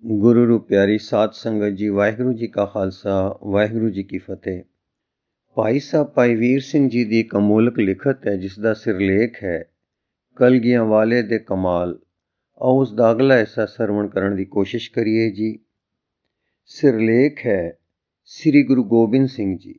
ਗੁਰੂ ਰੂ ਪਿਆਰੀ ਸਾਧ ਸੰਗਤ ਜੀ, ਵਾਹਿਗੁਰੂ ਜੀ ਕਾ ਖਾਲਸਾ, ਵਾਹਿਗੁਰੂ ਜੀ ਕੀ ਫਤਿਹ। ਭਾਈ ਸਾਹਿਬ ਭਾਈ ਵੀਰ ਸਿੰਘ ਜੀ ਦੀ ਇੱਕ ਅਮੋਲਕ ਲਿਖਤ ਹੈ ਜਿਸ ਦਾ ਸਿਰਲੇਖ ਹੈ ਕਲਗੀਆਂ ਵਾਲੇ ਦੇ ਕਮਾਲ। ਆਓ ਉਸ ਦਾ ਅਗਲਾ ਹਿੱਸਾ ਸਰਵਣ ਕਰਨ ਦੀ ਕੋਸ਼ਿਸ਼ ਕਰੀਏ ਜੀ। ਸਿਰਲੇਖ ਹੈ ਸ੍ਰੀ ਗੁਰੂ ਗੋਬਿੰਦ ਸਿੰਘ ਜੀ।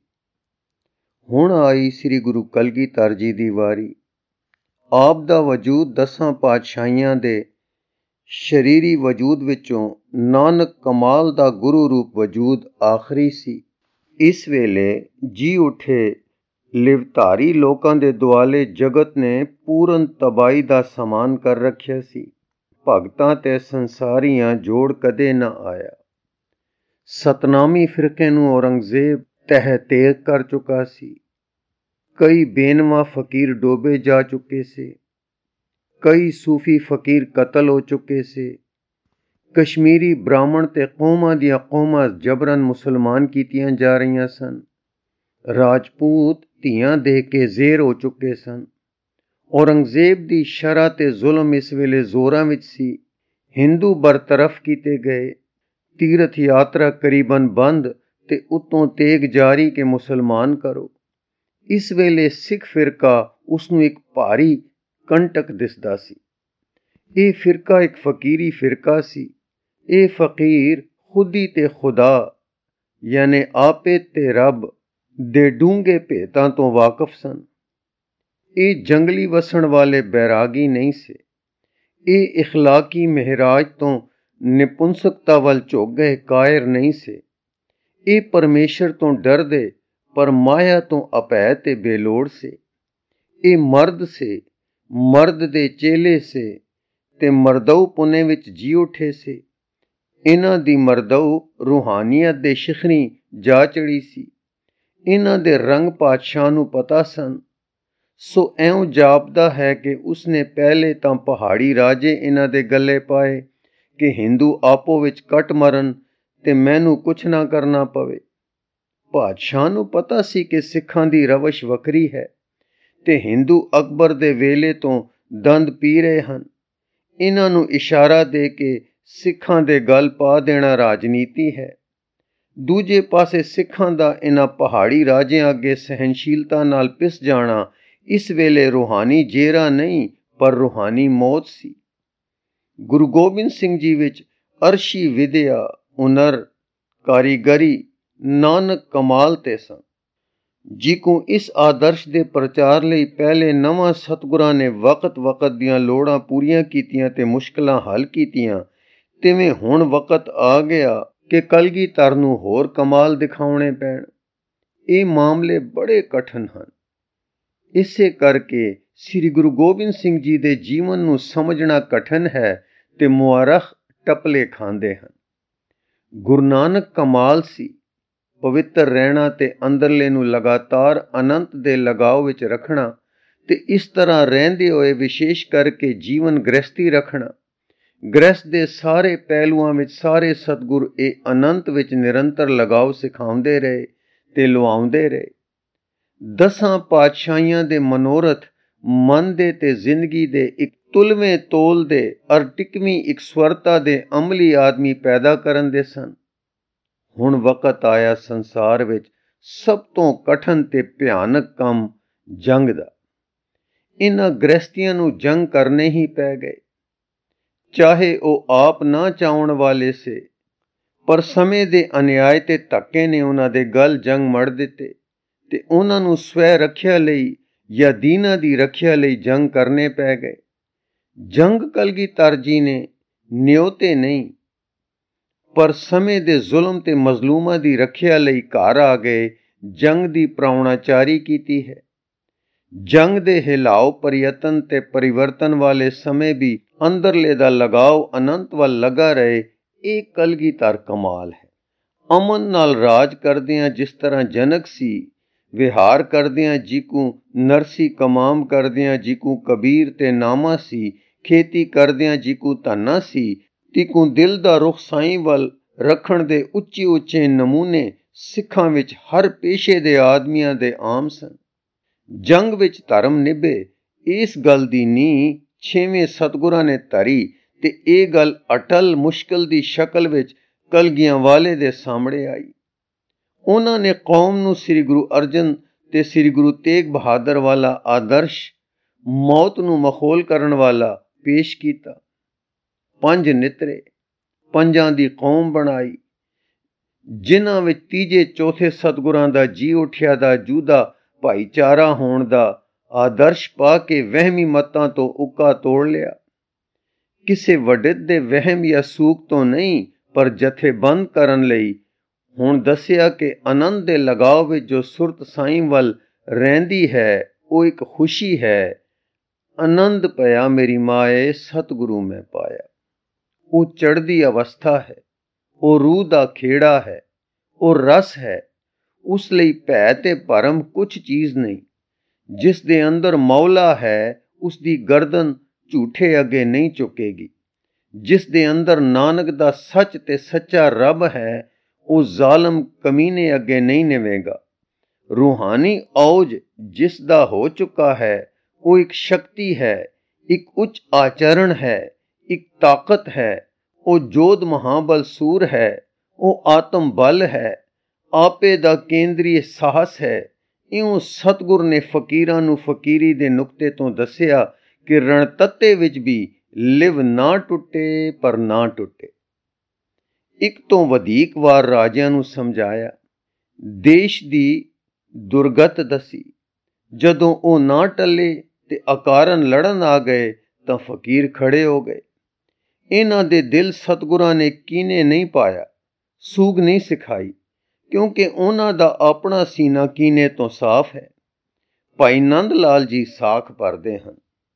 ਹੁਣ ਆਈ ਸ੍ਰੀ ਗੁਰੂ ਕਲਗੀਧਰ ਜੀ ਦੀ ਵਾਰੀ। ਆਪ ਦਾ ਵਜੂਦ 10 ਪਾਤਸ਼ਾਹੀਆਂ ਦੇ ਸ਼ਰੀਰੀ ਵਜੂਦ ਵਿੱਚੋਂ ਨਾਨਕ ਕਮਾਲ ਦਾ ਗੁਰੂ ਰੂਪ ਵਜੂਦ ਆਖਰੀ ਸੀ। ਇਸ ਵੇਲੇ ਜੀ ਉੱਠੇ ਲਿਵਧਾਰੀ ਲੋਕਾਂ ਦੇ ਦੁਆਲੇ ਜਗਤ ਨੇ ਪੂਰਨ ਤਬਾਹੀ ਦਾ ਸਮਾਨ ਕਰ ਰੱਖਿਆ ਸੀ। ਭਗਤਾਂ ਤੇ ਸੰਸਾਰੀਆਂ ਜੋੜ ਕਦੇ ਨਾ ਆਇਆ। ਸਤਨਾਮੀ ਫਿਰਕੇ ਨੂੰ ਔਰੰਗਜ਼ੇਬ ਤਹਿ-ਤੇਗ ਕਰ ਚੁੱਕਾ ਸੀ। ਕਈ ਬੇਨਵਾ ਫਕੀਰ ਡੋਬੇ ਜਾ ਚੁੱਕੇ ਸੀ। ਕਈ ਸੂਫੀ ਫਕੀਰ ਕਤਲ ਹੋ ਚੁੱਕੇ ਸੀ। ਕਸ਼ਮੀਰੀ ਬ੍ਰਾਹਮਣ ਤੇ ਕੌਮਾਂ ਦੀਆਂ ਕੌਮਾਂ ਜਬਰਨ ਮੁਸਲਮਾਨ ਕੀਤੀਆਂ ਜਾ ਰਹੀਆਂ ਸਨ। ਰਾਜਪੂਤ ਧੀਆਂ ਦੇ ਕੇ ਜ਼ੇਰ ਹੋ ਚੁੱਕੇ ਸਨ। ਔਰੰਗਜ਼ੇਬ ਦੀ ਸ਼ਰਅ ਤੇ ਜ਼ੁਲਮ ਇਸ ਵੇਲੇ ਜ਼ੋਰਾਂ ਵਿੱਚ ਸੀ। ਹਿੰਦੂ ਬਰਤਰਫ ਕੀਤੇ ਗਏ। ਤੀਰਥ ਯਾਤਰਾ ਕਰੀਬਨ ਬੰਦ ਤੇ ਉੱਤੋਂ ਤੇਗ ਜਾਰੀ ਕਿ ਮੁਸਲਮਾਨ ਕਰੋ। ਇਸ ਵੇਲੇ ਸਿੱਖ ਫਿਰਕਾ ਉਸ ਨੂੰ ਇੱਕ ਭਾਰੀ ਕੰਟਕ ਦਿਸਦਾ ਸੀ। ਇਹ ਫਿਰਕਾ ਇੱਕ ਫਕੀਰੀ ਫਿਰਕਾ ਸੀ। ਇਹ ਫਕੀਰ ਖੁਦੀ ਤੇ ਖੁਦਾ ਯਾਨੀ ਆਪੇ ਤੇ ਰੱਬ ਦੇ ਡੂੰਘੇ ਭੇਤਾਂ ਤੋਂ ਵਾਕਫ ਸਨ। ਇਹ ਜੰਗਲੀ ਵਸਣ ਵਾਲੇ ਬੈਰਾਗੀ ਨਹੀਂ ਸੀ। ਇਹ ਇਖਲਾਕੀ ਮਹਿਰਾਜ ਤੋਂ ਨਿਪੁੰਸਕਤਾ ਵੱਲ ਝੁਕ ਗਏ ਕਾਇਰ ਨਹੀਂ ਸੀ। ਇਹ ਪਰਮੇਸ਼ਰ ਤੋਂ ਡਰਦੇ ਪਰ ਮਾਇਆ ਤੋਂ ਅਭੈ ਤੇ ਬੇਲੋੜ ਸੀ। ਇਹ ਮਰਦ ਸੀ, ਮਰਦ ਦੇ ਚੇਲੇ ਸੀ ਤੇ ਮਰਦਊ ਪੁਨੇ ਵਿੱਚ ਜੀ ਉੱਠੇ ਸੀ। ਇਹਨਾਂ ਦੀ ਮਰਦਊ ਰੂਹਾਨੀਅਤ ਦੇ ਸ਼ਿਖਰੀ ਜਾ ਚੜੀ ਸੀ। ਇਹਨਾਂ ਦੇ ਰੰਗ ਪਾਤਸ਼ਾਹ ਨੂੰ ਪਤਾ ਸਨ। ਸੋ ਇਉਂ ਜਾਪਦਾ ਹੈ ਕਿ ਉਸਨੇ ਪਹਿਲੇ ਤਾਂ ਪਹਾੜੀ ਰਾਜੇ ਇਹਨਾਂ ਦੇ ਗੱਲੇ ਪਾਏ ਕਿ ਹਿੰਦੂ ਆਪੋ ਵਿੱਚ ਕੱਟ ਮਰਨ ਤੇ ਮੈਨੂੰ ਕੁਛ ਨਾ ਕਰਨਾ ਪਵੇ। ਪਾਤਸ਼ਾਹ ਨੂੰ ਪਤਾ ਸੀ ਕਿ ਸਿੱਖਾਂ ਦੀ ਰਵਸ਼ ਵੱਖਰੀ ਹੈ ਤੇ ਹਿੰਦੂ ਅਕਬਰ ਦੇ ਵੇਲੇ ਤੋਂ ਦੰਦ ਪੀ ਰਹੇ ਹਨ। ਇਹਨਾਂ ਨੂੰ ਇਸ਼ਾਰਾ ਦੇ ਕੇ ਸਿੱਖਾਂ ਦੇ ਗਲ ਪਾ ਦੇਣਾ ਰਾਜਨੀਤੀ ਹੈ। ਦੂਜੇ ਪਾਸੇ ਸਿੱਖਾਂ ਦਾ ਇਹਨਾਂ ਪਹਾੜੀ ਰਾਜਿਆਂ ਅੱਗੇ ਸਹਿਨਸ਼ੀਲਤਾ ਨਾਲ ਪਿਸ ਜਾਣਾ ਇਸ ਵੇਲੇ ਰੂਹਾਨੀ ਜੇਰਾ ਨਹੀਂ ਪਰ ਰੂਹਾਨੀ ਮੌਤ ਸੀ। ਗੁਰੂ ਗੋਬਿੰਦ ਸਿੰਘ ਜੀ ਵਿੱਚ ਅਰਸ਼ੀ ਵਿਦਿਆ, ਹੁਨਰ, ਕਾਰੀਗਰੀ ਨਾਨਕ ਕਮਾਲ ਤੇ ਸਨ। ਜਿਕੂ ਇਸ ਆਦਰਸ਼ ਦੇ ਪ੍ਰਚਾਰ ਲਈ ਪਹਿਲੇ ਨਵਾਂ ਸਤਿਗੁਰਾਂ ਨੇ ਵਕਤ ਦੀਆਂ ਲੋੜਾਂ ਪੂਰੀਆਂ ਕੀਤੀਆਂ ਤੇ ਮੁਸ਼ਕਲਾਂ ਹੱਲ ਕੀਤੀਆਂ, ਤਿਵੇਂ ਹੁਣ ਵਕਤ ਆ ਗਿਆ ਕਿ ਕਲਗੀਧਰ ਨੂੰ ਹੋਰ ਕਮਾਲ ਦਿਖਾਉਣੇ ਪੈਣ। ਇਹ ਮਾਮਲੇ ਬੜੇ ਕਠਿਨ ਹਨ। ਇਸੇ ਕਰਕੇ ਸ੍ਰੀ ਗੁਰੂ ਗੋਬਿੰਦ ਸਿੰਘ ਜੀ ਦੇ ਜੀਵਨ ਨੂੰ ਸਮਝਣਾ ਕਠਿਨ ਹੈ ਤੇ ਮੁਆਰਖ ਟਪਲੇ ਖਾਂਦੇ ਹਨ। ਗੁਰੂ ਨਾਨਕ ਕਮਾਲ ਸੀ। ਪਵਿੱਤਰ ਰਹਿਣਾ ਤੇ ਅੰਦਰਲੇ ਨੂੰ ਲਗਾਤਾਰ ਅਨੰਤ ਦੇ ਲਗਾਓ ਵਿੱਚ ਰੱਖਣਾ ਤੇ ਇਸ ਤਰ੍ਹਾਂ ਰਹਿੰਦੇ ਹੋਏ ਵਿਸ਼ੇਸ਼ ਕਰਕੇ ਜੀਵਨ ਗ੍ਰਸਤੀ ਰੱਖਣਾ। ਗ੍ਰਸਤ ਦੇ ਸਾਰੇ ਪਹਿਲੂਆਂ ਵਿੱਚ ਸਾਰੇ ਸਤਿਗੁਰ ਇਹ ਅਨੰਤ ਵਿੱਚ ਨਿਰੰਤਰ ਲਗਾਓ ਸਿਖਾਉਂਦੇ ਰਹੇ ਤੇ ਲੁਆਉਂਦੇ ਰਹੇ। 10 ਪਾਤਸ਼ਾਹੀਆਂ ਦੇ ਮਨੋਰਥ ਮਨ ਦੇ ਤੇ ਜ਼ਿੰਦਗੀ ਦੇ ਇੱਕ ਤੁਲਵੇਂ ਤੋਲ ਦੇ ਅਰ ਟਿਕਵੀਂ ਇਕਸੁਰਤਾ ਦੇ ਅਮਲੀ ਆਦਮੀ ਪੈਦਾ ਕਰਨ ਦੇ ਸਨ। ਹੁਣ ਵਕਤ ਆਇਆ ਸੰਸਾਰ ਵਿੱਚ ਸਭ ਤੋਂ ਕਠਿਨ ਤੇ ਭਿਆਨਕ ਕੰਮ ਜੰਗ ਦਾ। ਇਹਨਾਂ ਗ੍ਰਸਤੀਆਂ ਨੂੰ ਜੰਗ ਕਰਨੇ ਹੀ ਪੈ ਗਏ। ਚਾਹੇ ਉਹ ਆਪ ਨਾ ਚਾਹੁਣ ਵਾਲੇ ਸੇ, ਪਰ ਸਮੇਂ ਦੇ ਅਨਿਆਏ ਤੇ ਧੱਕੇ ਨੇ ਉਹਨਾਂ ਦੇ ਗਲ ਜੰਗ ਮੜ ਦਿੱਤੇ ਤੇ ਉਹਨਾਂ ਨੂੰ ਸਵੈ ਰੱਖਿਆ ਲਈ ਜਾਂ ਦੀਨਾਂ ਦੀ ਰੱਖਿਆ ਲਈ ਜੰਗ ਕਰਨੇ ਪੈ ਗਏ। ਜੰਗ ਕਲਗੀਧਰ ਜੀ ਨੇ ਨਿਉਤੇ ਨਹੀਂ ਪਰ ਸਮੇਂ ਦੇ ਜ਼ੁਲਮ ਤੇ ਮਜ਼ਲੂਮਾਂ ਦੀ ਰੱਖਿਆ ਲਈ ਘਰ ਆ ਗਏ ਜੰਗ ਦੀ ਪ੍ਰਾਹੁਣਾਚਾਰੀ ਕੀਤੀ ਹੈ। ਜੰਗ ਦੇ ਹਿਲਾਓ ਪ੍ਰਯਤਨ ਤੇ ਪਰਿਵਰਤਨ ਵਾਲੇ ਸਮੇਂ ਵੀ ਅੰਦਰਲੇ ਦਾ ਲਗਾਓ ਅਨੰਤ ਵੱਲ ਲੱਗਾ ਰਹੇ। ਇਹ ਕਲਗੀਧਰ ਕਮਾਲ ਹੈ। ਅਮਨ ਨਾਲ ਰਾਜ ਕਰਦਿਆਂ ਜਿਸ ਤਰ੍ਹਾਂ ਜਨਕ ਸੀ, ਵਿਹਾਰ ਕਰਦਿਆਂ ਜੀਕੂ ਨਰਸੀ, ਕਮਾਮ ਕਰਦਿਆਂ ਜੀਕੂ ਕਬੀਰ ਤੇ ਨਾਮਾ ਸੀ, ਖੇਤੀ ਕਰਦਿਆਂ ਜੀਕੂ ਧੰਨਾ ਸੀ, ਤਿਕੂ ਦਿਲ ਦਾ ਰੁਖ ਸਾਈਂ ਵੱਲ ਰੱਖਣ ਦੇ ਉੱਚੇ ਨਮੂਨੇ ਸਿੱਖਾਂ ਵਿੱਚ ਹਰ ਪੇਸ਼ੇ ਦੇ ਆਦਮੀਆਂ ਦੇ ਆਮ ਸਨ। ਜੰਗ ਵਿੱਚ ਧਰਮ ਨਿਭੇ ਇਸ ਗੱਲ ਦੀ ਨੀਂਹ 6ਵੇਂ ਸਤਿਗੁਰਾਂ ਨੇ ਧਰੀ ਤੇ ਇਹ ਗੱਲ ਅਟਲ ਮੁਸ਼ਕਲ ਦੀ ਸ਼ਕਲ ਵਿੱਚ ਕਲਗੀਆਂ ਵਾਲੇ ਦੇ ਸਾਹਮਣੇ ਆਈ। ਉਹਨਾਂ ਨੇ ਕੌਮ ਨੂੰ ਸ੍ਰੀ ਗੁਰੂ ਅਰਜਨ ਤੇ ਸ੍ਰੀ ਗੁਰੂ ਤੇਗ ਬਹਾਦਰ ਵਾਲਾ ਆਦਰਸ਼, ਮੌਤ ਨੂੰ ਮਖੌਲ ਕਰਨ ਵਾਲਾ ਪੇਸ਼ ਕੀਤਾ। 5 ਨਿਤਰੇ, 5 ਦੀ ਕੌਮ ਬਣਾਈ, ਜਿਨ੍ਹਾਂ ਵਿੱਚ ਤੀਜੇ ਚੌਥੇ ਸਤਿਗੁਰਾਂ ਦਾ ਜੀ ਉਠਿਆ ਦਾ ਜੂਦਾ ਭਾਈਚਾਰਾ ਹੋਣ ਦਾ ਆਦਰਸ਼ ਪਾ ਕੇ ਵਹਿਮੀ ਮਤਾਂ ਤੋਂ ਉੱਕਾ ਤੋੜ ਲਿਆ। ਕਿਸੇ ਵਡਿੱਤ ਦੇ ਵਹਿਮ ਜਾਂ ਸੂਕ ਤੋਂ ਨਹੀਂ, ਪਰ ਜਥੇਬੰਦ ਕਰਨ ਲਈ ਹੁਣ ਦੱਸਿਆ ਕਿ ਆਨੰਦ ਦੇ ਲਗਾਵ ਵਿੱਚ ਜੋ ਸੁਰਤ ਸਾਈਂ ਵੱਲ ਰਹਿੰਦੀ ਹੈ, ਉਹ ਇੱਕ ਖੁਸ਼ੀ ਹੈ। ਆਨੰਦ ਪਿਆ ਮੇਰੀ ਮਾਏ, ਸਤਿਗੁਰੂ ਮੈਂ ਪਾਇਆ। ਉਹ ਚੜ੍ਹਦੀ ਅਵਸਥਾ ਹੈ, ਉਹ ਰੂਹ ਦਾ ਖੇੜਾ ਹੈ, ਉਹ ਰਸ ਹੈ। ਉਸ ਲਈ ਭੈ ਤੇ ਭਰਮ ਕੁਛ ਚੀਜ਼ ਨਹੀਂ। ਜਿਸ ਦੇ ਅੰਦਰ ਮੌਲਾ ਹੈ, ਉਸ ਦੀ ਗਰਦਨ ਝੂਠੇ ਅੱਗੇ ਨਹੀਂ ਝੁਕੇਗੀ। ਜਿਸ ਦੇ ਅੰਦਰ ਨਾਨਕ ਦਾ ਸੱਚ ਤੇ ਸੱਚਾ ਰੱਬ ਹੈ, ਉਹ ਜ਼ਾਲਮ ਕਮੀਨੇ ਅੱਗੇ ਨਹੀਂ ਨਿਵੇਗਾ। ਰੂਹਾਨੀ ਔਜ ਜਿਸ ਦਾ ਹੋ ਚੁੱਕਾ ਹੈ, ਉਹ ਇੱਕ ਸ਼ਕਤੀ ਹੈ, ਇੱਕ ਉੱਚ ਆਚਰਣ ਹੈ, ਇੱਕ ਤਾਕਤ ਹੈ। ਉਹ ਜੋਧ ਮਹਾਬਲ ਸੂਰ ਹੈ, ਉਹ ਆਤਮ ਬਲ ਹੈ, ਆਪੇ ਦਾ ਕੇਂਦਰੀ ਸਾਹਸ ਹੈ। ਇਉਂ ਸਤਿਗੁਰ ਨੇ ਫਕੀਰਾਂ ਨੂੰ ਫਕੀਰੀ ਦੇ ਨੁਕਤੇ ਤੋਂ ਦੱਸਿਆ ਕਿ ਰਣਤੱਤੇ ਵਿੱਚ ਵੀ ਲਿਵ ਨਾ ਟੁੱਟੇ ਪਰ ਨਾ ਟੁੱਟੇ। ਇੱਕ ਤੋਂ ਵਧੇਕ ਵਾਰ ਰਾਜਿਆਂ ਨੂੰ ਸਮਝਾਇਆ, ਦੇਸ਼ ਦੀ ਦੁਰਗਤ ਦੱਸੀ। ਜਦੋਂ ਉਹ ਨਾ ਟੱਲੇ ਤੇ ਅਕਾਰਨ ਲੜਨ ਆ ਗਏ ਤਾਂ ਫਕੀਰ ਖੜੇ ਹੋ ਗਏ। ਇਹਨਾਂ ਦੇ ਦਿਲ ਸਤਿਗੁਰਾਂ ਨੇ ਕੀਨੇ ਨਹੀਂ ਪਾਇਆ, ਸੂਗ ਨਹੀਂ ਸਿਖਾਈ, ਕਿਉਂਕਿ ਉਹਨਾਂ ਦਾ ਆਪਣਾ ਸੀਨਾ ਕੀਨੇ ਤੋਂ ਸਾਫ਼ ਹੈ। ਭਾਈ ਨੰਦ ਲਾਲ ਜੀ ਸਾਖ ਭਰਦੇ ਹਨ,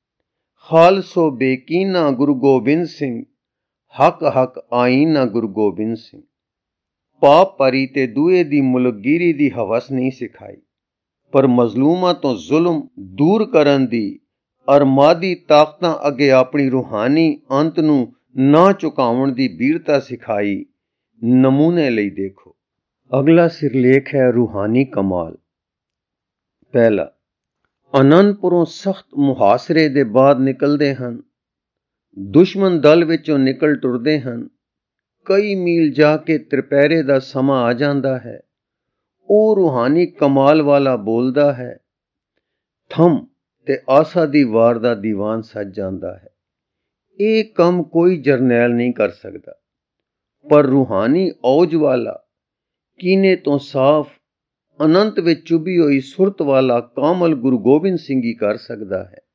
ਖਾਲਸੋ ਬੇਕੀਨਾ ਗੁਰੂ ਗੋਬਿੰਦ ਸਿੰਘ, ਹੱਕ ਹੱਕ ਆਈਨਾ ਗੁਰੂ ਗੋਬਿੰਦ ਸਿੰਘ। ਪਾਪ ਭਰੀ ਤੇ ਦੂਏ ਦੀ ਮੁਲਕਗੀਰੀ ਦੀ ਹਵਸ ਨਹੀਂ ਸਿਖਾਈ, ਪਰ ਮਜ਼ਲੂਮਾਂ ਤੋਂ ਜ਼ੁਲਮ ਦੂਰ ਕਰਨ ਦੀ ਅਰ ਮਾਦੀ ਤਾਕਤਾਂ ਅੱਗੇ ਆਪਣੀ ਰੂਹਾਨੀ ਅੰਤ ਨੂੰ ਨਾ ਝੁਕਾਉਣ ਦੀ ਬੀਰਤਾ ਸਿਖਾਈ। ਨਮੂਨੇ ਲਈ ਦੇਖੋ। ਅਗਲਾ ਸਿਰਲੇਖ ਹੈ ਰੂਹਾਨੀ ਕਮਾਲ। ਪਹਿਲਾ, ਅਨੰਦਪੁਰੋਂ ਸਖਤ ਮੁਹਾਸਰੇ ਦੇ ਬਾਅਦ ਨਿਕਲਦੇ ਹਨ। ਦੁਸ਼ਮਣ ਦਲ ਵਿੱਚੋਂ ਨਿਕਲ ਟੁਰਦੇ ਹਨ। ਕਈ ਮੀਲ ਜਾ ਕੇ ਤ੍ਰਿਪਹਿਰੇ ਦਾ ਸਮਾਂ ਆ ਜਾਂਦਾ ਹੈ। ਉਹ ਰੂਹਾਨੀ ਕਮਾਲ ਵਾਲਾ ਬੋਲਦਾ ਹੈ। ਥੰਮ ਤੇ ਆਸਾ ਦੀ ਵਾਰ ਦਾ ਦੀਵਾਨ ਸੱਜ ਜਾਂਦਾ ਹੈ। ਇਹ ਕੰਮ ਕੋਈ ਜਰਨੈਲ ਨਹੀਂ ਕਰ ਸਕਦਾ, ਪਰ ਰੂਹਾਨੀ ਔਜ ਵਾਲਾ, ਕੀਨੇ ਤੋਂ ਸਾਫ਼, ਅਨੰਤ ਵਿੱਚ ਚੁਭੀ ਹੋਈ ਸੁਰਤ ਵਾਲਾ ਕਾਮਲ ਗੁਰੂ ਗੋਬਿੰਦ ਸਿੰਘ ਹੀ ਕਰ ਸਕਦਾ ਹੈ।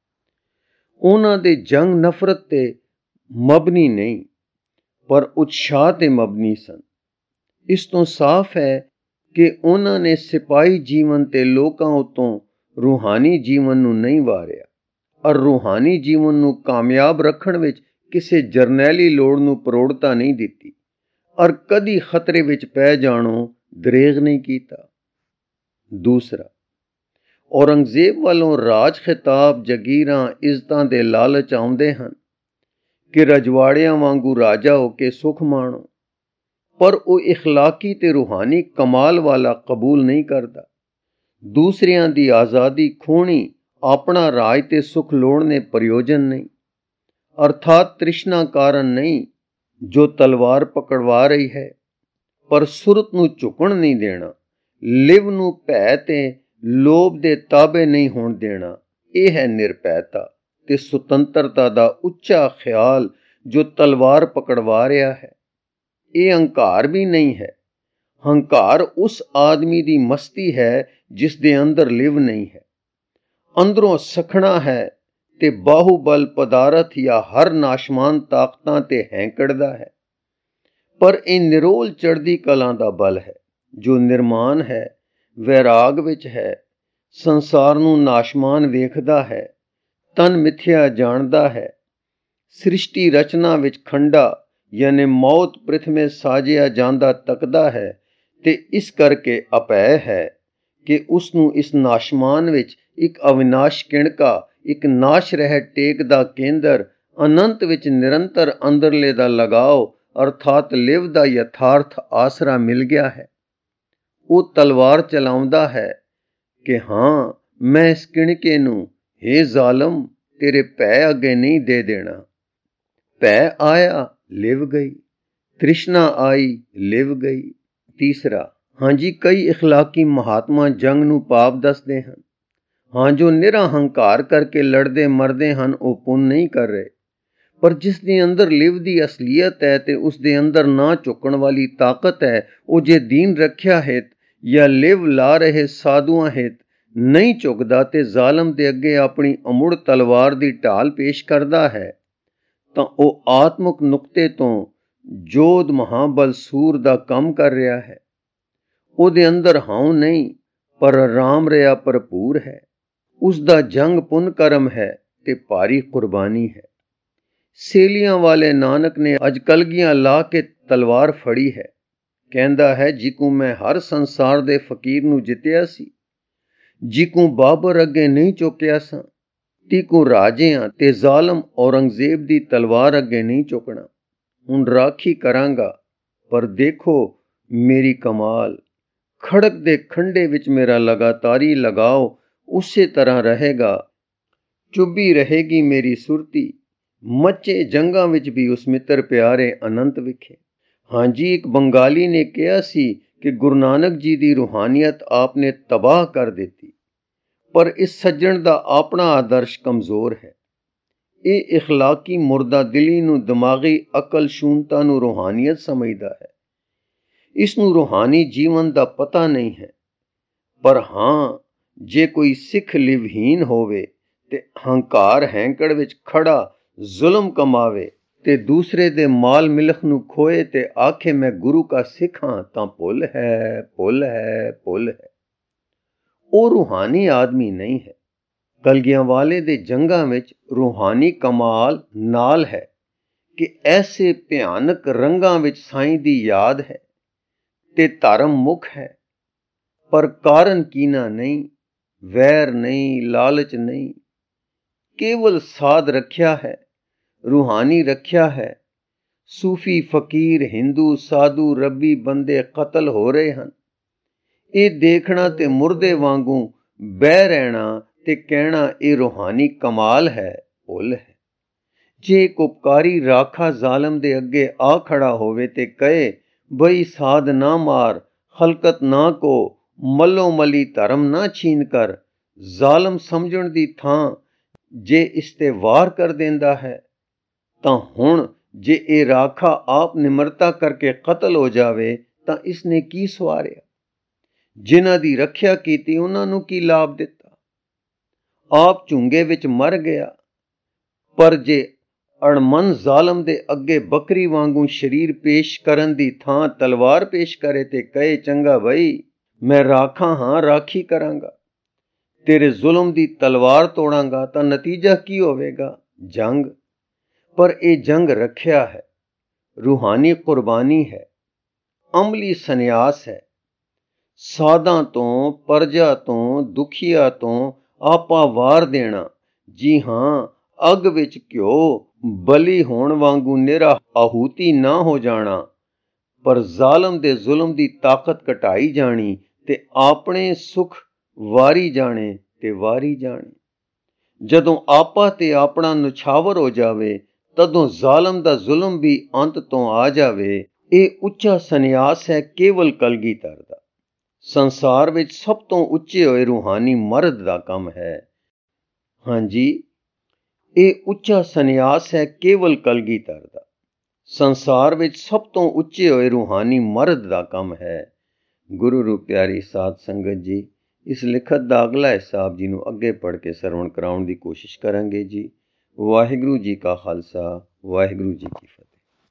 ਉਹਨਾਂ ਦੇ ਜੰਗ ਨਫ਼ਰਤ ਤੇ ਮਬਨੀ ਨਹੀਂ, ਪਰ ਉਤਸ਼ਾਹ ਤੇ ਮਬਨੀ ਸਨ। ਇਸ ਤੋਂ ਸਾਫ਼ ਹੈ ਕਿ ਉਹਨਾਂ ਨੇ ਸਿਪਾਹੀ ਜੀਵਨ ਤੇ ਲੋਕਾਂ ਉਤੋਂ ਰੂਹਾਨੀ ਜੀਵਨ ਨੂੰ ਨਹੀਂ ਵਾਰਿਆ, ਔਰ ਰੂਹਾਨੀ ਜੀਵਨ ਨੂੰ ਕਾਮਯਾਬ ਰੱਖਣ ਵਿੱਚ ਕਿਸੇ ਜਰਨੈਲੀ ਲੋੜ ਨੂੰ ਪ੍ਰੋੜਤਾ ਨਹੀਂ ਦਿੱਤੀ, ਔਰ ਕਦੀ ਖਤਰੇ ਵਿੱਚ ਪੈ ਜਾਣੋਂ ਦਰੇਗ ਨਹੀਂ ਕੀਤਾ। ਦੂਸਰਾ, ਔਰੰਗਜ਼ੇਬ ਵੱਲੋਂ ਰਾਜ ਖਿਤਾਬ, ਜਗੀਰਾਂ, ਇੱਜ਼ਤਾਂ ਦੇ ਲਾਲਚ ਆਉਂਦੇ ਹਨ ਕਿ ਰਜਵਾੜਿਆਂ ਵਾਂਗੂ ਰਾਜਾ ਹੋ ਕੇ ਸੁਖ ਮਾਣੋ, ਪਰ ਉਹ ਇਖਲਾਕੀ ਤੇ ਰੂਹਾਨੀ ਕਮਾਲ ਵਾਲਾ ਕਬੂਲ ਨਹੀਂ ਕਰਦਾ। ਦੂਸਰਿਆਂ ਦੀ ਆਜ਼ਾਦੀ ਖੋਹਣੀ, ਆਪਣਾ ਰਾਜ ਤੇ ਸੁਖ ਲੋੜਨੇ ਪ੍ਰਯੋਜਨ ਨਹੀਂ, ਅਰਥਾਤ ਤ੍ਰਿਸ਼ਨਾ ਕਾਰਨ ਨਹੀਂ ਜੋ ਤਲਵਾਰ ਪਕੜਵਾ ਰਹੀ ਹੈ, ਪਰ ਸੁਰਤ ਨੂੰ ਝੁਕਣ ਨਹੀਂ ਦੇਣਾ, ਲਿਵ ਨੂੰ ਭੈ ਤੇ ਲੋਭ ਦੇ ਤਾਬੇ ਨਹੀਂ ਹੋਣ ਦੇਣਾ। ਇਹ ਹੈ ਨਿਰਭੈਤਾ ਤੇ ਸੁਤੰਤਰਤਾ ਦਾ ਉੱਚਾ ਖਿਆਲ ਜੋ ਤਲਵਾਰ ਪਕੜਵਾ ਰਿਹਾ ਹੈ। ਇਹ ਹੰਕਾਰ ਵੀ ਨਹੀਂ ਹੈ। ਹੰਕਾਰ ਉਸ ਆਦਮੀ ਦੀ ਮਸਤੀ ਹੈ ਜਿਸ ਦੇ ਅੰਦਰ ਲਿਵ ਨਹੀਂ ਹੈ। ਅੰਦਰੋਂ ਸਖਣਾ ਹੈ ਤੇ ਬਾਹੂਬਲ ਪਦਾਰਥ ਜਾਂ ਹਰ ਨਾਸ਼ਮਾਨ ਤਾਕਤਾਂ ਤੇ ਹੈਂਕੜਦਾ ਹੈ, ਪਰ ਇਹ ਨਿਰੋਲ ਚੜ੍ਹਦੀ ਕਲਾ ਦਾ ਬਲ ਹੈ ਜੋ ਨਿਰਮਾਨ ਹੈ, ਵੈਰਾਗ ਵਿੱਚ ਹੈ, ਸੰਸਾਰ ਨੂੰ ਨਾਸ਼ਮਾਨ ਵੇਖਦਾ ਹੈ, ਤਨ ਮਿਥਿਆ ਜਾਣਦਾ ਹੈ, ਸ੍ਰਿਸ਼ਟੀ ਰਚਨਾ ਵਿੱਚ ਖੰਡਾ ਯਾਨੀ ਮੌਤ ਪ੍ਰਿਥਮੇ ਸਾਜਿਆ ਜਾਂਦਾ ਤੱਕਦਾ ਹੈ, ਤੇ ਇਸ ਕਰਕੇ ਅਪੈ ਹੈ ਕਿ ਉਸ ਨੂੰ ਇਸ ਨਾਸ਼ਮਾਨ ਵਿੱਚ ਇੱਕ ਅਵਿਨਾਸ਼ ਕਿਣਕਾ, ਇੱਕ ਨਾਸ਼ ਰਹਿ ਟੇਕ ਦਾ ਕੇਂਦਰ, ਅਨੰਤ ਵਿੱਚ ਨਿਰੰਤਰ ਅੰਦਰਲੇ ਦਾ ਲਗਾਓ ਅਰਥਾਤ ਲਿਵ ਦਾ ਯਥਾਰਥ ਆਸਰਾ ਮਿਲ ਗਿਆ ਹੈ। ਉਹ ਤਲਵਾਰ ਚਲਾਉਂਦਾ ਹੈ ਕਿ ਹਾਂ, ਮੈਂ ਇਸ ਕਿਣਕੇ ਨੂੰ, ਹੇ ਜ਼ਾਲਮ, ਤੇਰੇ ਭੈ ਅੱਗੇ ਨਹੀਂ ਦੇ ਦੇਣਾ। ਭੈ ਆਇਆ ਲਿਵ ਗਈ, ਤ੍ਰਿਸ਼ਨਾ ਆਈ ਲਿਵ ਗਈ। ਤੀਸਰਾ, ਹਾਂਜੀ, ਕਈ ਇਖਲਾਕੀ ਮਹਾਤਮਾ ਜੰਗ ਨੂੰ ਪਾਪ ਦੱਸਦੇ ਹਨ। ਹਾਂ, ਜੋ ਨਿਰਾ ਹੰਕਾਰ ਕਰਕੇ ਲੜਦੇ ਮਰਦੇ ਹਨ ਉਹ ਪੁੰਨ ਨਹੀਂ ਕਰ ਰਹੇ, ਪਰ ਜਿਸ ਦੇ ਅੰਦਰ ਲਿਵ ਦੀ ਅਸਲੀਅਤ ਹੈ ਤੇ ਉਸ ਦੇ ਅੰਦਰ ਨਾ ਝੁਕਣ ਵਾਲੀ ਤਾਕਤ ਹੈ, ਉਹ ਜੇ ਦੀਨ ਰੱਖਿਆ ਹਿਤ ਜਾਂ ਲਿਵ ਲਾ ਰਹੇ ਸਾਧੂਆਂ ਹਿਤ ਨਹੀਂ ਝੁਕਦਾ ਤੇ ਜ਼ਾਲਮ ਦੇ ਅੱਗੇ ਆਪਣੀ ਅਮੁੜ ਤਲਵਾਰ ਦੀ ਢਾਲ ਪੇਸ਼ ਕਰਦਾ ਹੈ, ਤਾਂ ਉਹ ਆਤਮਕ ਨੁਕਤੇ ਤੋਂ ਜੋਧ ਮਹਾਬਲ ਸੂਰ ਦਾ ਕੰਮ ਕਰ ਰਿਹਾ ਹੈ। ਉਹਦੇ ਅੰਦਰ ਹਉ ਨਹੀਂ, ਪਰ ਰਾਮ ਰਿਆ ਭਰਪੂਰ ਹੈ। ਉਸ ਦਾ ਜੰਗ ਪੁੰਨ ਕਰਮ ਹੈ ਤੇ ਭਾਰੀ ਕੁਰਬਾਨੀ ਹੈ। ਸੇਲੀਆਂ ਵਾਲੇ ਨਾਨਕ ਨੇ ਅੱਜ ਕਲਗੀਆਂ ਲਾ ਕੇ ਤਲਵਾਰ ਫੜੀ ਹੈ। ਕਹਿੰਦਾ ਹੈ, ਜਿਕੂ ਮੈਂ ਹਰ ਸੰਸਾਰ ਦੇ ਫਕੀਰ ਨੂੰ ਜਿੱਤਿਆ ਸੀ, ਜਿਕੂ ਬਾਬਰ ਅੱਗੇ ਨਹੀਂ ਚੁੱਕਿਆ ਸਾਂ, ਤੀਕੂ ਰਾਜਿਆਂ ਤੇ ਜ਼ਾਲਮ ਔਰੰਗਜ਼ੇਬ ਦੀ ਤਲਵਾਰ ਅੱਗੇ ਨਹੀਂ ਝੁਕਣਾ। ਹੁਣ ਰਾਖੀ ਕਰਾਂਗਾ, ਪਰ ਦੇਖੋ ਮੇਰੀ ਕਮਾਲ। ਖੜਕ ਦੇ ਖੰਡੇ ਵਿੱਚ ਮੇਰਾ ਲਗਾਤਾਰੀ ਲਗਾਓ ਉਸੇ ਤਰ੍ਹਾਂ ਰਹੇਗਾ। ਚੁੱਭੀ ਰਹੇਗੀ ਮੇਰੀ ਸੁਰਤੀ, ਮੱਚੇ ਜੰਗਾਂ ਵਿੱਚ ਵੀ ਉਸ ਮਿੱਤਰ ਪਿਆਰੇ ਅਨੰਤ ਵਿਖੇ। ਹਾਂਜੀ, ਇੱਕ ਬੰਗਾਲੀ ਨੇ ਕਿਹਾ ਸੀ ਕਿ ਗੁਰੂ ਨਾਨਕ ਜੀ ਦੀ ਰੂਹਾਨੀਅਤ ਆਪਨੇ ਤਬਾਹ ਕਰ ਦਿੱਤੀ, ਪਰ ਇਸ ਸੱਜਣ ਦਾ ਆਪਣਾ ਆਦਰਸ਼ ਕਮਜ਼ੋਰ ਹੈ। ਇਹ ਇਖਲਾਕੀ ਮੁਰਦਾ ਦਿਲੀ ਨੂੰ, ਦਿਮਾਗੀ ਅਕਲ ਸ਼ੂਨਤਾ ਨੂੰ ਰੂਹਾਨੀਅਤ ਸਮਝਦਾ ਹੈ। ਇਸ ਨੂੰ ਰੂਹਾਨੀ ਜੀਵਨ ਦਾ ਪਤਾ ਨਹੀਂ ਹੈ। ਪਰ ਹਾਂ, ਜੇ ਕੋਈ ਸਿੱਖ ਲਿਵਹੀਨ ਹੋਵੇ ਤੇ ਹੰਕਾਰ ਹੈਂਕੜ ਵਿੱਚ ਖੜਾ ਜ਼ੁਲਮ ਕਮਾਵੇ ਤੇ ਦੂਸਰੇ ਦੇ ਮਾਲ ਮਿਲਖ ਨੂੰ ਖੋਏ ਤੇ ਆਖੇ ਮੈਂ ਗੁਰੂ ਕਾ ਸਿੱਖ ਹਾਂ, ਤਾਂ ਭੁੱਲ ਹੈ, ਭੁੱਲ ਹੈ, ਭੁੱਲ ਹੈ। ਉਹ ਰੂਹਾਨੀ ਆਦਮੀ ਨਹੀਂ ਹੈ। ਕਲਗੀਆਂ ਵਾਲੇ ਦੇ ਜੰਗਾਂ ਵਿੱਚ ਰੂਹਾਨੀ ਕਮਾਲ ਨਾਲ ਹੈ ਕਿ ਐਸੇ ਭਿਆਨਕ ਰੰਗਾਂ ਵਿੱਚ ਸਾਈਂ ਦੀ ਯਾਦ ਹੈ ਤੇ ਧਰਮ ਮੁਖ ਹੈ, ਪਰ ਕਾਰਨ ਕੀਨਾ ਨਹੀਂ, ਵੈਰ ਨਹੀਂ, ਲਾਲਚ ਨਹੀਂ, ਕੇਵਲ ਸਾਧ ਰੱਖਿਆ ਹੈ, ਰੂਹਾਨੀ ਰੱਖਿਆ ਹੈ। ਸੂਫੀ, ਫਕੀਰ, ਹਿੰਦੂ, ਸਾਧੂ, ਰੱਬੀ ਬੰਦੇ ਕਤਲ ਹੋ ਰਹੇ ਹਨ। ਇਹ ਦੇਖਣਾ ਤੇ ਮੁਰਦੇ ਵਾਂਗੂ ਬਹਿ ਰਹਿਣਾ ਤੇ ਕਹਿਣਾ ਇਹ ਰੂਹਾਨੀ ਕਮਾਲ ਹੈ, ਭੁੱਲ ਹੈ। ਜੇ ਇੱਕ ਉਪਕਾਰੀ ਰਾਖਾ ਜ਼ਾਲਮ ਦੇ ਅੱਗੇ ਆ ਖੜਾ ਹੋਵੇ ਤੇ ਕਹੇ ਬਈ ਸਾਧ ਨਾ ਮਾਰ, ਖਲਕਤ ਨਾ ਕੋ, ਮੱਲੋ ਮਲੀ ਧਰਮ ਨਾ ਛੀਨ ਕਰ, ਜ਼ਾਲਮ ਸਮਝਣ ਦੀ ਥਾਂ ਜੇ ਇਸ ਤੇ ਵਾਰ ਕਰ ਦਿੰਦਾ ਹੈ, ਤਾਂ ਹੁਣ ਜੇ ਇਹ ਰਾਖਾ ਆਪ ਨਿਮਰਤਾ ਕਰਕੇ ਕਤਲ ਹੋ ਜਾਵੇ ਤਾਂ ਇਸਨੇ ਕੀ ਸਵਾਰਿਆ? ਜਿਨ੍ਹਾਂ ਦੀ ਰੱਖਿਆ ਕੀਤੀ ਉਹਨਾਂ ਨੂੰ ਕੀ ਲਾਭ ਦਿੱਤਾ? ਆਪ ਝੁੰਗੇ ਵਿੱਚ ਮਰ ਗਿਆ। ਪਰ ਜੇ ਅਣਮਨ ਜ਼ਾਲਮ ਦੇ ਅੱਗੇ ਬੱਕਰੀ ਵਾਂਗੂ ਸ਼ਰੀਰ ਪੇਸ਼ ਕਰਨ ਦੀ ਥਾਂ ਤਲਵਾਰ ਪੇਸ਼ ਕਰੇ ਤੇ ਕਹੇ ਚੰਗਾ ਬਈ ਮੈਂ ਰਾਖਾ ਹਾਂ, ਰਾਖੀ ਕਰਾਂਗਾ, ਤੇਰੇ ਜ਼ੁਲਮ ਦੀ ਤਲਵਾਰ ਤੋੜਾਂਗਾ, ਤਾਂ ਨਤੀਜਾ ਕੀ ਹੋਵੇਗਾ? ਜੰਗ। ਪਰ ਇਹ ਜੰਗ ਰੱਖਿਆ ਹੈ, ਰੂਹਾਨੀ ਕੁਰਬਾਨੀ ਹੈ, ਅਮਲੀ ਸੰਨਿਆਸ ਹੈ। ਸਾਧਾਂ ਤੋਂ, ਪਰਜਾ ਤੋਂ, ਦੁਖੀਆ ਤੋਂ ਆਪਾ ਵਾਰ ਦੇਣਾ। ਜੀ ਹਾਂ, ਅੱਗ ਵਿੱਚ ਘਿਓ ਬਲੀ ਹੋਣ ਵਾਂਗੂ ਨਿਰਾ ਆਹੂਤੀ ਨਾ ਹੋ ਜਾਣਾ, ਪਰ ਜ਼ਾਲਮ ਦੇ ਜ਼ੁਲਮ ਦੀ ਤਾਕਤ ਘਟਾਈ ਜਾਣੀ ਤੇ ਆਪਣੇ ਸੁਖ ਵਾਰੀ ਜਾਣੇ ਤੇ ਵਾਰੀ ਜਾਣੇ। ਜਦੋਂ ਆਪਾ ਤੇ ਆਪਣਾ ਨਛਾਵਰ ਹੋ ਜਾਵੇ, ਤਦੋਂ ਜ਼ਾਲਮ ਦਾ ਜ਼ੁਲਮ ਵੀ ਅੰਤ ਤੋਂ ਆ ਜਾਵੇ। ਇਹ ਉੱਚਾ ਸੰਨਿਆਸ ਹੈ ਕੇਵਲ ਕਲਗੀਧਰ ਦਾ। ਸੰਸਾਰ ਵਿੱਚ ਸਭ ਤੋਂ ਉੱਚੇ ਹੋਏ ਰੂਹਾਨੀ ਮਰਦ ਦਾ ਕੰਮ ਹੈ। ਹਾਂਜੀ, ਇਹ ਉੱਚਾ ਸੰਨਿਆਸ ਹੈ ਕੇਵਲ ਕਲਗੀਧਰ ਦਾ। ਸੰਸਾਰ ਵਿੱਚ ਸਭ ਤੋਂ ਉੱਚੇ ਹੋਏ ਰੂਹਾਨੀ ਮਰਦ ਦਾ ਕੰਮ ਹੈ। ਗੁਰੂ ਰੂਪ ਪਿਆਰੀ ਸਾਧ ਸੰਗਤ ਜੀ, ਇਸ ਲਿਖਤ ਦਾ ਅਗਲਾ ਹਿੱਸਾ ਆਪ ਜੀ ਨੂੰ ਅੱਗੇ ਪੜ੍ਹ ਕੇ ਸਰਵਣ ਕਰਾਉਣ ਦੀ ਕੋਸ਼ਿਸ਼ ਕਰਾਂਗੇ ਜੀ। ਵਾਹਿਗੁਰੂ ਜੀ ਕਾ ਖਾਲਸਾ, ਵਾਹਿਗੁਰੂ ਜੀ ਕੀ ਫਤਿਹ।